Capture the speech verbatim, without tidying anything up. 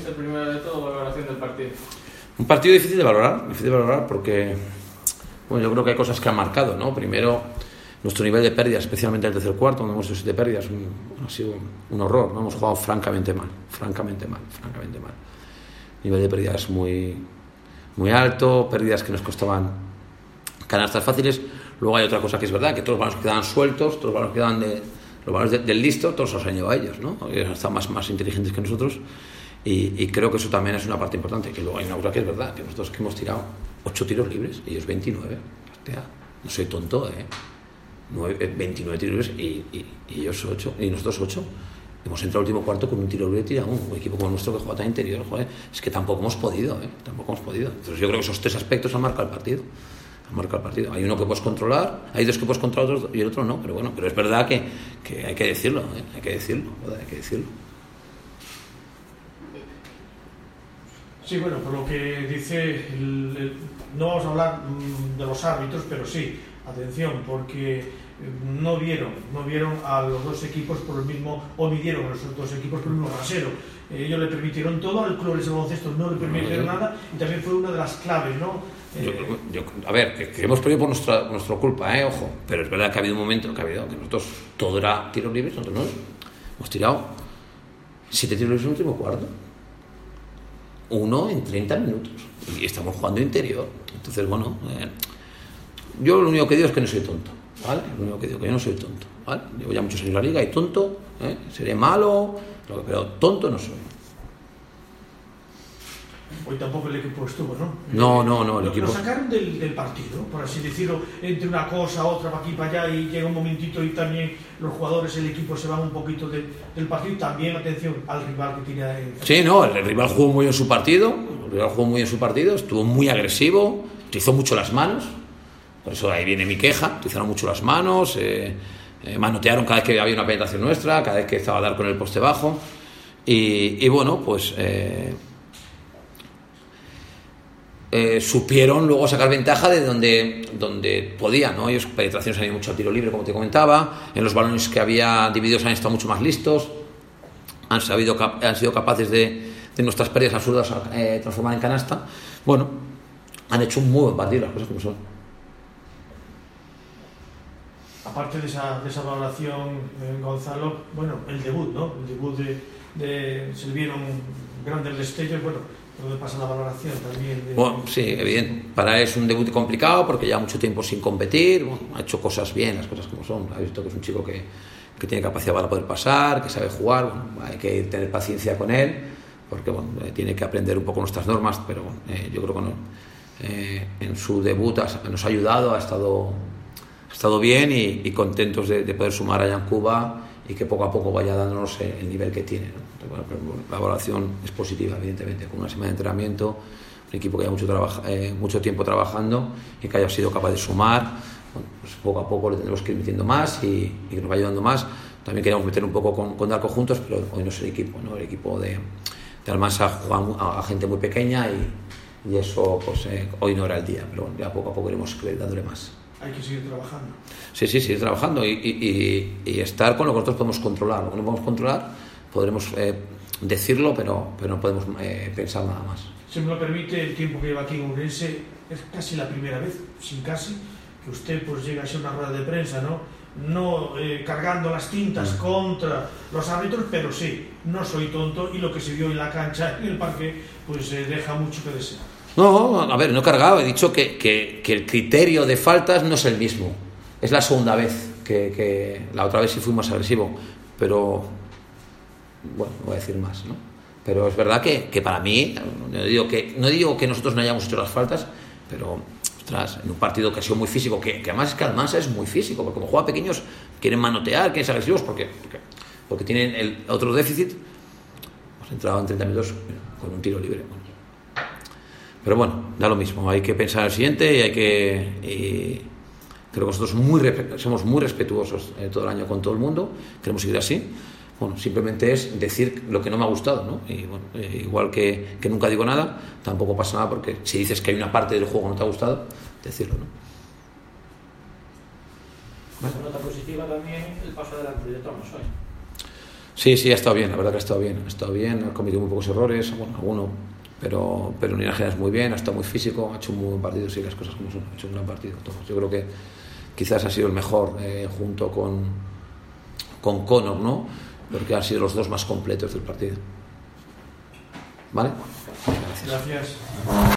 Mister, primero de todo, valoración del partido. Un partido difícil de valorar, difícil de valorar porque bueno, yo creo que hay cosas que han marcado, ¿no? Primero, nuestro nivel de pérdidas, especialmente en el tercer cuarto, donde hemos hecho siete pérdidas, un, ha sido un horror, ¿no? Hemos jugado francamente mal, francamente mal, francamente mal. Nivel de pérdidas muy, muy alto, pérdidas que nos costaban canastas fáciles. Luego hay otra cosa que es verdad, que todos los balones quedaban sueltos, todos los balones quedaban de, los balones de, del listo, todos los han llevado a ellos, ¿no? Ellos están más, más inteligentes que nosotros y, y creo que eso también es una parte importante. Que luego hay una cosa que es verdad, que nosotros que hemos tirado ocho tiros libres, ellos veintinueve. Hostia, no soy tonto, ¿eh? nueve, veintinueve tiros libres y, y, y ellos ocho, y nosotros ocho. Hemos entrado al último cuarto con un tiro libre tirado, un equipo como nuestro que juega tan interior, joder, es que tampoco hemos podido, ¿eh? Tampoco hemos podido. Entonces yo creo que esos tres aspectos han marcado el partido. Han marcado el partido. Hay uno que puedes controlar, hay dos que puedes controlar y el otro no, pero bueno, pero es verdad que, que hay que decirlo, ¿eh? Hay que decirlo, ¿verdad? Hay que decirlo. Sí, bueno, por lo que dice, el, el, no vamos a hablar mmm, de los árbitros, pero sí, atención, porque no vieron, no vieron a los dos equipos por el mismo, o midieron a los dos equipos por el mismo rasero. Eh, ellos le permitieron todo, al club de baloncesto no le permitieron no, nada, y también fue una de las claves, ¿no? Yo, yo, a ver, que, que hemos perdido por nuestra, nuestra culpa, ¿eh? Ojo, pero es verdad que ha habido un momento que ha habido que nosotros todo era tiros libres, nosotros no hemos tirado siete tiros libres en el último cuarto, uno en treinta minutos, y estamos jugando interior. Entonces, bueno, eh, yo lo único que digo es que no soy tonto, ¿vale? Lo único que digo es que yo no soy tonto, ¿vale? Llevo ya muchos años en la liga y tonto, ¿eh? Seré malo, pero tonto no soy. Hoy tampoco el equipo estuvo, ¿no? No, no, no, el lo, equipo... Lo sacaron del, del partido, por así decirlo, entre una cosa, otra, para aquí, para allá, y llega un momentito y también los jugadores, el equipo se van un poquito de, del partido. También, atención, al rival que tiene... El... Sí, no, el rival jugó muy en su partido, el rival jugó muy en su partido, estuvo muy agresivo, utilizó mucho las manos, por eso ahí viene mi queja, utilizaron mucho las manos, eh, eh, manotearon cada vez que había una penetración nuestra, cada vez que estaba a dar con el poste bajo, y, y bueno, pues... Eh, Eh, supieron luego sacar ventaja de donde, donde podían, ¿no? Ellos penetraciones había mucho al tiro libre, como te comentaba, en los balones que había divididos han estado mucho más listos, han, sabido, han sido capaces de, de nuestras pérdidas absurdas eh, transformar en canasta. Bueno, han hecho un muy buen partido, las cosas como son. Aparte de esa, de esa valoración, eh, Gonzalo, bueno, el debut, ¿no? El debut de, de se le vieron grandes destellos, bueno, ¿dónde pasa la valoración también? De... Bueno, sí, evidente. Para él es un debut complicado porque lleva mucho tiempo sin competir. Bueno, ha hecho cosas bien, las cosas como son. Ha visto que es un chico que, que tiene capacidad para poder pasar, que sabe jugar. Bueno, hay que tener paciencia con él porque bueno, tiene que aprender un poco nuestras normas, pero bueno, eh, yo creo que no, eh, en su debut ha, nos ha ayudado, ha estado, ha estado bien y, y contentos de, de poder sumar allá en Cuba y que poco a poco vaya dándonos el nivel que tiene, ¿no? La evaluación es positiva, evidentemente, con una semana de entrenamiento, un equipo que lleva mucho, trabaja, eh, mucho tiempo trabajando y que haya sido capaz de sumar. Bueno, pues poco a poco le tendremos que ir metiendo más y, y que nos vaya ayudando más. También queríamos meter un poco con, con Darko juntos, pero hoy no es el equipo, ¿no? El equipo de, de Almansa juega a, a gente muy pequeña y, y eso pues eh, hoy no era el día, pero bueno, ya poco a poco iremos dándole más. Hay que seguir trabajando. Sí, sí, seguir trabajando y, y, y, y estar con lo que nosotros podemos controlar. Lo que no podemos controlar podremos eh, decirlo, pero, pero no podemos eh, pensar nada más. Si me lo permite, el tiempo que lleva aquí en Ourense es casi la primera vez, sin casi, que usted pues llega a ser una rueda de prensa, ¿no? No eh, cargando las tintas mm. contra los árbitros, pero sí, no soy tonto y lo que se vio en la cancha, en el parque, pues eh, deja mucho que desear. No, a ver, no he cargado, he dicho que, que, que el criterio de faltas no es el mismo. Es la segunda vez, que, que la otra vez sí fui más agresivo, pero bueno, no voy a decir más, ¿no? Pero es verdad que, que para mí, no digo que, no digo que nosotros no hayamos hecho las faltas, pero ostras, en un partido que ha sido muy físico, que, que además es que Almansa es muy físico, porque como juega pequeños, quieren manotear, quieren ser agresivos, porque, porque, porque tienen el otro déficit. Hemos entrado en treinta minutos con un tiro libre. Bueno. Pero bueno, da lo mismo, hay que pensar al siguiente y hay que... Y creo que nosotros muy, somos muy respetuosos eh, todo el año con todo el mundo, queremos seguir así. Bueno, simplemente es decir lo que no me ha gustado, ¿no? Y bueno, eh, igual que, que nunca digo nada, tampoco pasa nada porque si dices que hay una parte del juego que no te ha gustado, decirlo, ¿no? Como nota positiva también el paso adelante de Tomás hoy. Sí, sí, ha estado bien, la verdad que ha estado bien. Ha estado bien, ha cometido muy pocos errores, bueno, alguno, pero, pero en general es muy bien, ha estado muy físico, ha hecho un muy buen partido, sí, las cosas como son, ha hecho un gran partido. Todos. Yo creo que quizás ha sido el mejor eh, junto con, con Conor, ¿no? Porque han sido los dos más completos del partido. ¿Vale? Gracias. Gracias.